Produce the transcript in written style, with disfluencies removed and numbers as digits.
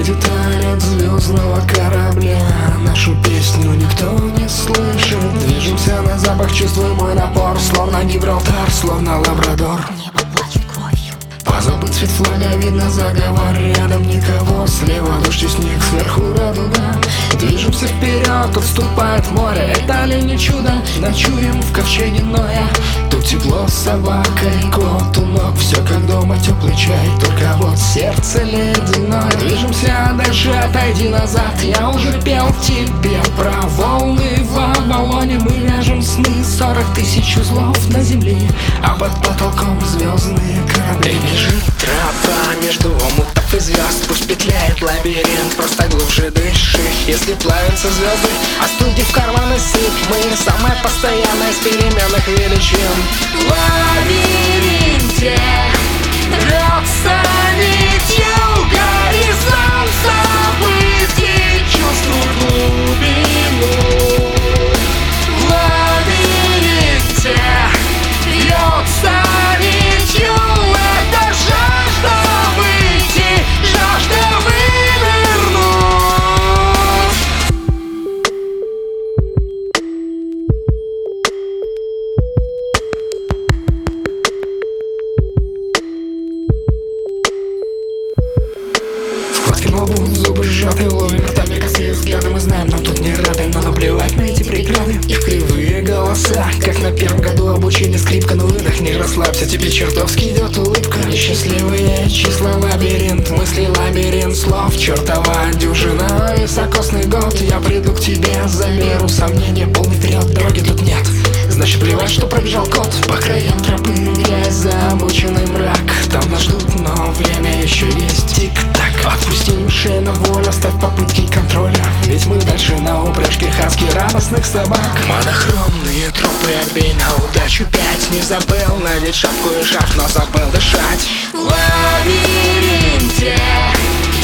деталь звездного корабля. Нашу песню никто не слышит. Движемся на запах, чувствуй мой напор. Словно Гибралтар, словно Лабрадор. Небо плачет кровью. Позабыт цвет флага, видно заговор. Рядом никого, слева дождь и снег, сверху радуга. Движемся вперед, отступает море. Это ли не чудо? Ночуем в ковчеге Ноя. Тут тепло, собака и кот у ног. Все как дома, теплый чай, только вот сердце ледяное. Движемся дальше, отойди назад. Я уже пел тебе про волны в Авалоне. Мы вяжем сны, 40 тысяч узлов на земле, а под потолком звездные корабли. Бежит тропа между омутов и звезд. Пусть петляет лабиринт, просто глубже дыши. Если плавятся звезды, остудив в карманы сыпь. Мы самая постоянная из переменных величин. В лабиринте рвется нитью горизонт событий. Чувствуй глубину. В лабиринте рвется нитью. Это жажда выйти, жажда вывернуть. Складки на лбу, зубы сжаты, ловим ртами косые взгляды. Мы знаем, нам тут не рады, но наплевать на эти преграды. Их кривые голоса, как на первом году обучения. Скрипка, ну выдохни, расслабься, тебе чертовски идет улыбка. Несчастливые числа, лабиринт мыслей, лабиринт слов. Чертова дюжина, високосный год. Я приду к тебе, заберу сомнения. Полный вперед, дороги тут нет. Значит, плевать, что пробежал кот. По краям тропы грязь, замученный мрак. Там нас ждут, но время еще есть. Тик-так. Отпусти уши на волю, оставь попытки контроля. Ведь мы дальше на упряжке хаски радостных собак. Монохромные тропы, отбей на удачу 5. Не забыл надеть шапку и шарф, но забыл дышать. В лабиринте